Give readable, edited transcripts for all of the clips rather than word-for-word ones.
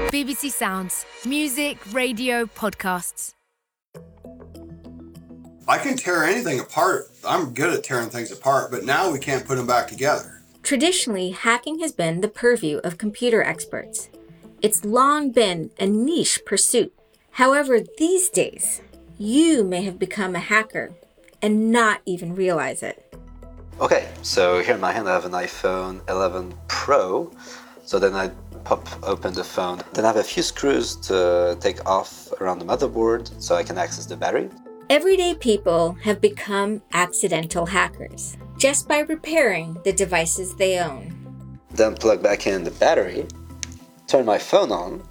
BBC Sounds. Music, radio, podcasts. I can tear anything apart. I'm good at tearing things apart, but now we can't put them back together. Traditionally, hacking has been the purview of computer experts. It's long been a niche pursuit. However, these days, you may have become a hacker and not even realize it. Okay, so here in my hand I have an iPhone 11 Pro. So then I pop open the phone. Then I have a few screws to take off around the motherboard so I can access the battery. Everyday people have become accidental hackers just by repairing the devices they own. Then plug back in the battery, turn my phone on,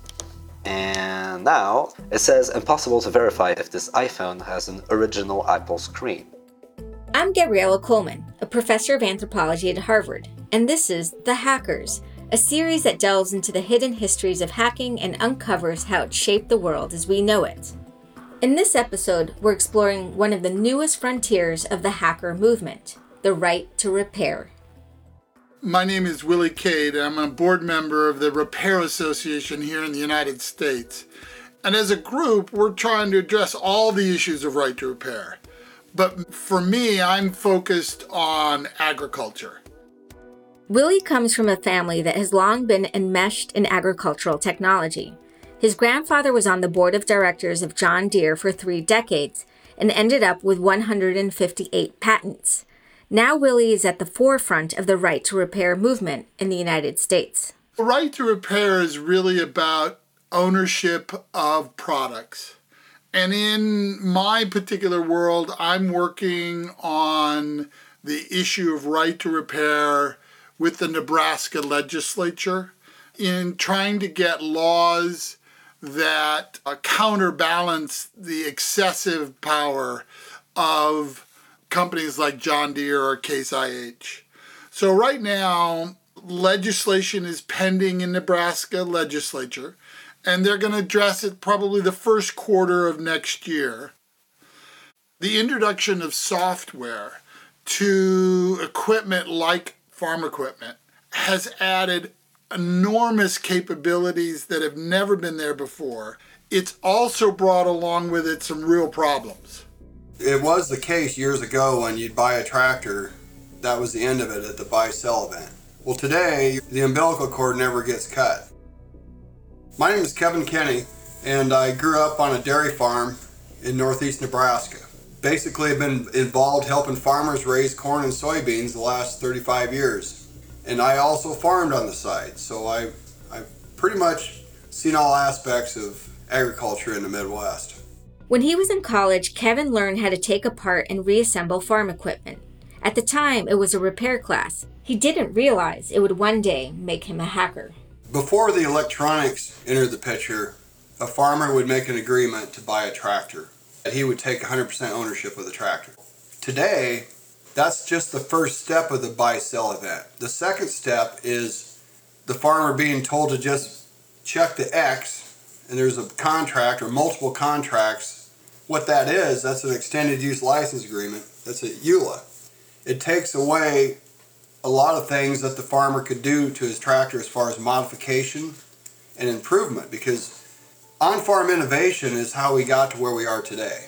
and now it says impossible to verify if this iPhone has an original Apple screen. I'm Gabriella Coleman, a professor of anthropology at Harvard, and this is The Hackers, a series that delves into the hidden histories of hacking and uncovers how it shaped the world as we know it. In this episode, we're exploring one of the newest frontiers of the hacker movement, the right to repair. My name is Willie Cade. I'm a board member of the Repair Association here in the United States. And as a group, we're trying to address all the issues of right to repair. But for me, I'm focused on agriculture. Willie comes from a family that has long been enmeshed in agricultural technology. His grandfather was on the board of directors of John Deere for 3 decades and ended up with 158 patents. Now Willie is at the forefront of the right to repair movement in the United States. The right to repair is really about ownership of products. And in my particular world, I'm working on the issue of right to repair with the Nebraska legislature in trying to get laws that counterbalance the excessive power of companies like John Deere or Case IH. So right now, legislation is pending in Nebraska legislature, and they're going to address it probably the first quarter of next year. The introduction of software to equipment like farm equipment has added enormous capabilities that have never been there before. It's also brought along with it some real problems. It was the case years ago when you'd buy a tractor, that was the end of it at the buy-sell event. Well, today, the umbilical cord never gets cut. My name is Kevin Kenny, and I grew up on a dairy farm in northeast Nebraska. Basically, I've been involved helping farmers raise corn and soybeans the last 35 years. And I also farmed on the side, so I've pretty much seen all aspects of agriculture in the Midwest. When he was in college, Kevin learned how to take apart and reassemble farm equipment. At the time, it was a repair class. He didn't realize it would one day make him a hacker. Before the electronics entered the picture, a farmer would make an agreement to buy a tractor. He would take 100% ownership of the tractor. Today, that's just the first step of the buy-sell event. The second step is the farmer being told to just check the X, and there's a contract or multiple contracts. What that is, that's an extended use license agreement. That's a EULA. It takes away a lot of things that the farmer could do to his tractor as far as modification and improvement, because on-farm innovation is how we got to where we are today.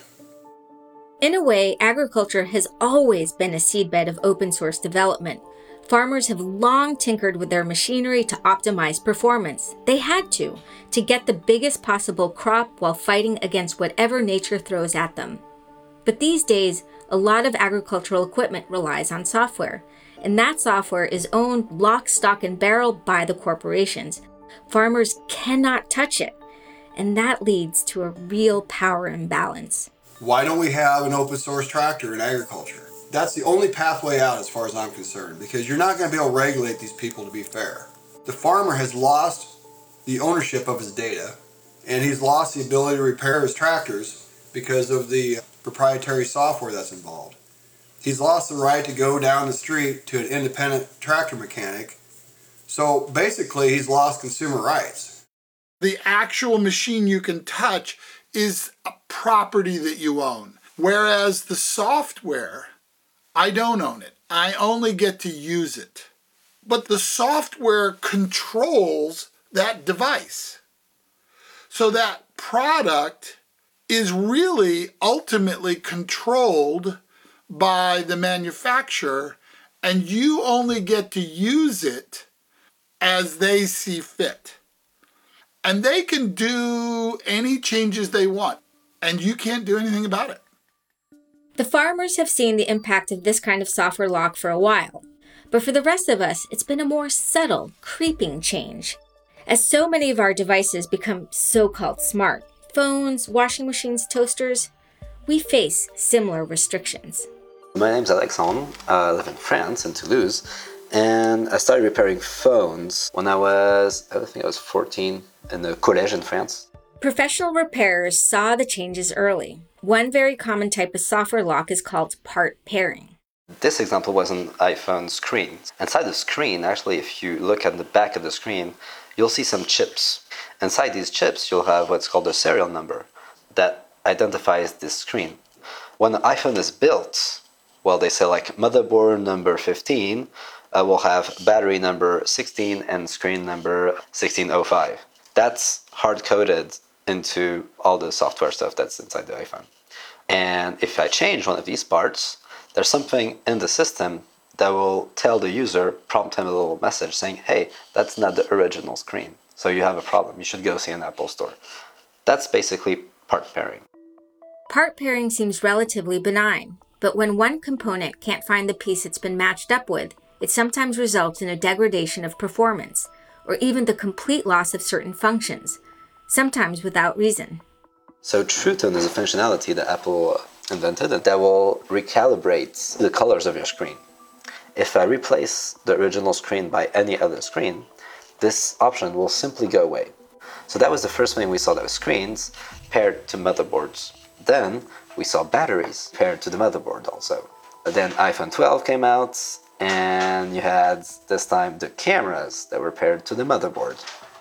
In a way, agriculture has always been a seedbed of open source development. Farmers have long tinkered with their machinery to optimize performance. They had to get the biggest possible crop while fighting against whatever nature throws at them. But these days, a lot of agricultural equipment relies on software, and that software is owned lock, stock, and barrel by the corporations. Farmers cannot touch it, and that leads to a real power imbalance. Why don't we have an open source tractor in agriculture? That's the only pathway out as far as I'm concerned, because you're not going to be able to regulate these people to be fair. The farmer has lost the ownership of his data, and he's lost the ability to repair his tractors because of the proprietary software that's involved. He's lost the right to go down the street to an independent tractor mechanic. So basically, he's lost consumer rights. The actual machine you can touch is a property that you own. Whereas the software, I don't own it. I only get to use it. But the software controls that device. So that product is really ultimately controlled by the manufacturer, and you only get to use it as they see fit. And they can do any changes they want, and you can't do anything about it. The farmers have seen the impact of this kind of software lock for a while, but for the rest of us, it's been a more subtle, creeping change. As so many of our devices become so-called smart, phones, washing machines, toasters, we face similar restrictions. My name's Alexandre. I live in France, in Toulouse, and I started repairing phones when I think I was 14, in the collège in France. Professional repairers saw the changes early. One very common type of software lock is called part pairing. This example was an iPhone screen. Inside the screen, actually, if you look at the back of the screen, you'll see some chips. Inside these chips, you'll have what's called a serial number that identifies this screen. When the iPhone is built, well, they say like motherboard number 15 will have battery number 16 and screen number 1605. That's hard-coded into all the software stuff that's inside the iPhone. And if I change one of these parts, there's something in the system that will tell the user, prompt him a little message saying, hey, that's not the original screen. So you have a problem. You should go see an Apple store. That's basically part pairing. Part pairing seems relatively benign, but when one component can't find the piece it's been matched up with, it sometimes results in a degradation of performance, or even the complete loss of certain functions, sometimes without reason. So True Tone is a functionality that Apple invented that will recalibrate the colors of your screen. If I replace the original screen by any other screen, this option will simply go away. So that was the first thing we saw, that was screens paired to motherboards. Then we saw batteries paired to the motherboard also. Then iPhone 12 came out, and you had this time the cameras that were paired to the motherboard.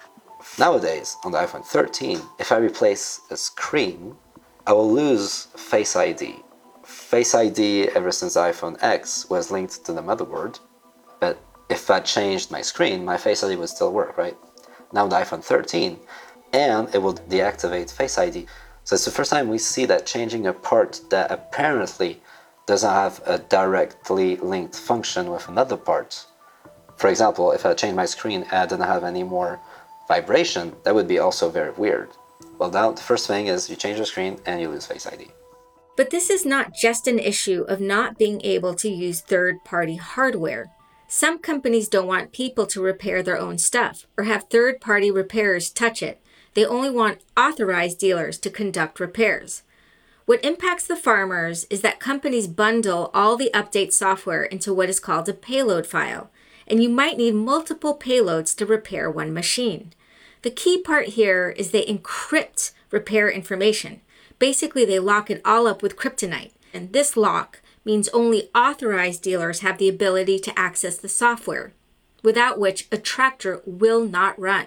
Nowadays, on the iPhone 13, if I replace a screen, I will lose Face ID. Face ID, ever since iPhone X, was linked to the motherboard, but if I changed my screen, my Face ID would still work, right? Now the iPhone 13, and it will deactivate Face ID. So it's the first time we see that changing a part that apparently doesn't have a directly linked function with another part. For example, if I change my screen and I didn't have any more vibration, that would be also very weird. Well, now the first thing is you change your screen and you lose Face ID. But this is not just an issue of not being able to use third-party hardware. Some companies don't want people to repair their own stuff or have third-party repairers touch it. They only want authorized dealers to conduct repairs. What impacts the farmers is that companies bundle all the update software into what is called a payload file, and you might need multiple payloads to repair one machine. The key part here is they encrypt repair information. Basically, they lock it all up with kryptonite, and this lock means only authorized dealers have the ability to access the software, without which a tractor will not run.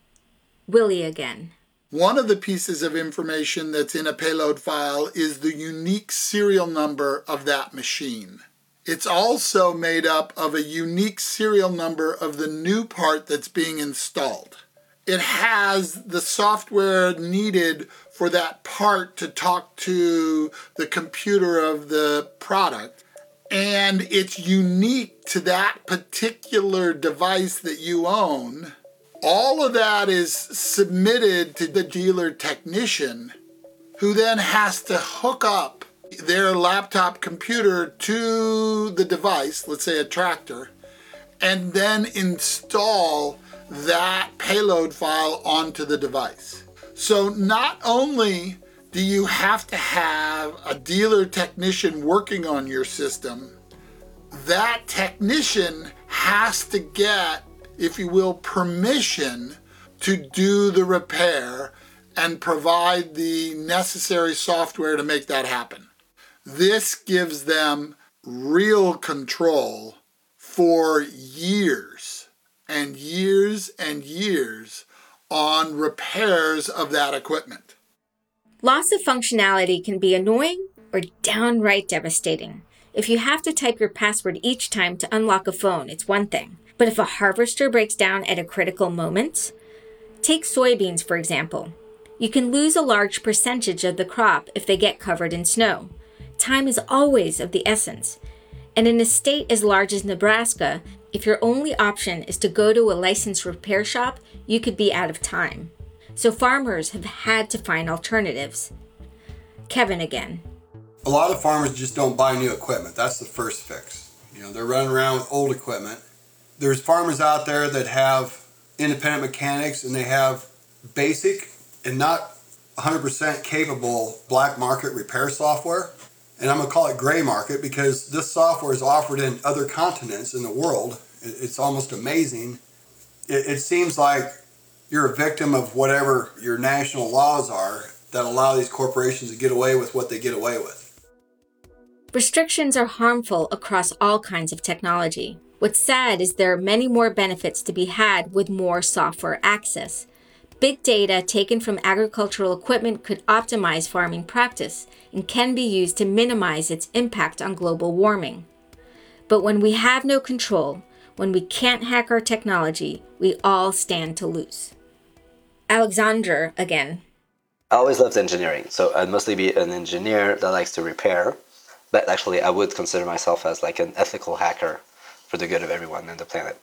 Willie again. One of the pieces of information that's in a payload file is the unique serial number of that machine. It's also made up of a unique serial number of the new part that's being installed. It has the software needed for that part to talk to the computer of the product, and it's unique to that particular device that you own. All of that is submitted to the dealer technician, who then has to hook up their laptop computer to the device, let's say a tractor, and then install that payload file onto the device. So not only do you have to have a dealer technician working on your system, that technician has to get, if you will, permission to do the repair and provide the necessary software to make that happen. This gives them real control for years and years and years on repairs of that equipment. Loss of functionality can be annoying or downright devastating. If you have to type your password each time to unlock a phone, it's one thing. But if a harvester breaks down at a critical moment, take soybeans, for example. You can lose a large percentage of the crop if they get covered in snow. Time is always of the essence. And in a state as large as Nebraska, if your only option is to go to a licensed repair shop, you could be out of time. So farmers have had to find alternatives. Kevin again. A lot of farmers just don't buy new equipment. That's the first fix. They're running around with old equipment. There's farmers out there that have independent mechanics and they have basic and not 100% capable black market repair software. And I'm going to call it gray market because this software is offered in other continents in the world. It's almost amazing. It seems like you're a victim of whatever your national laws are that allow these corporations to get away with what they get away with. Restrictions are harmful across all kinds of technology. What's sad is there are many more benefits to be had with more software access. Big data taken from agricultural equipment could optimize farming practice and can be used to minimize its impact on global warming. But when we have no control, when we can't hack our technology, we all stand to lose. Alexander again. I always loved engineering, so I'd mostly be an engineer that likes to repair, but actually I would consider myself as like an ethical hacker for the good of everyone and the planet.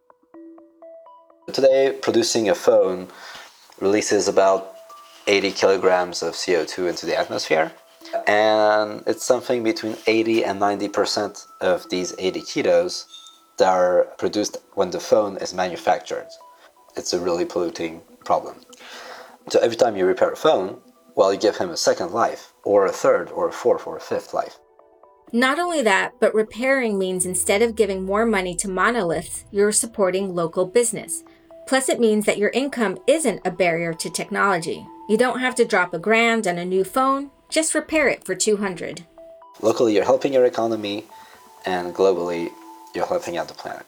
Today, producing a phone releases about 80 kilograms of CO2 into the atmosphere, and it's something between 80 and 90% of these 80 kilos that are produced when the phone is manufactured. It's a really polluting problem. So every time you repair a phone, well, you give him a second life, or a third, or a fourth, or a fifth life. Not only that, but repairing means instead of giving more money to monoliths, you're supporting local business. Plus, it means that your income isn't a barrier to technology. You don't have to drop $1,000 on a new phone, just repair it for $200. Locally, you're helping your economy, and globally, you're helping out the planet.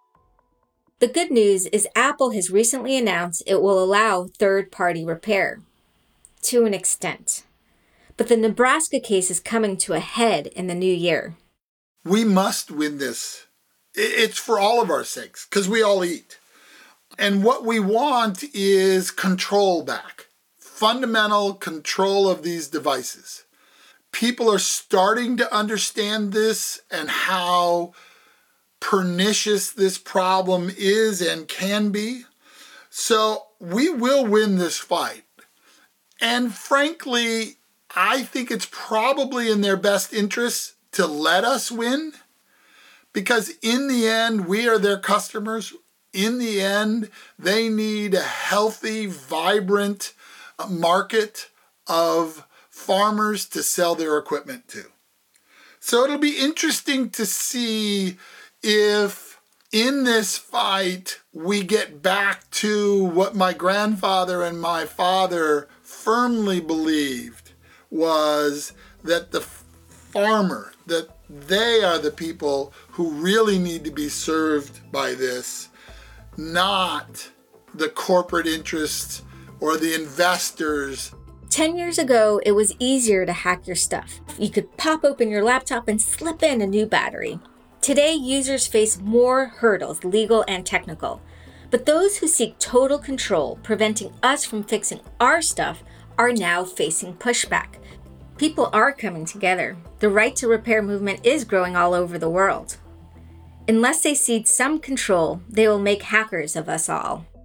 The good news is Apple has recently announced it will allow third-party repair. To an extent. But the Nebraska case is coming to a head in the new year. We must win this. It's for all of our sakes, because we all eat. And what we want is control back. Fundamental control of these devices. People are starting to understand this and how pernicious this problem is and can be. So we will win this fight. And frankly, I think it's probably in their best interest to let us win, because in the end, we are their customers. In the end, they need a healthy, vibrant market of farmers to sell their equipment to. So it'll be interesting to see if in this fight we get back to what my grandfather and my father firmly believed, was that the farmer, that they are the people who really need to be served by this, not the corporate interests or the investors. 10 years ago, it was easier to hack your stuff. You could pop open your laptop and slip in a new battery. Today, users face more hurdles, legal and technical. But those who seek total control, preventing us from fixing our stuff, are now facing pushback. People are coming together. The right to repair movement is growing all over the world. Unless they cede some control, they will make hackers of us all.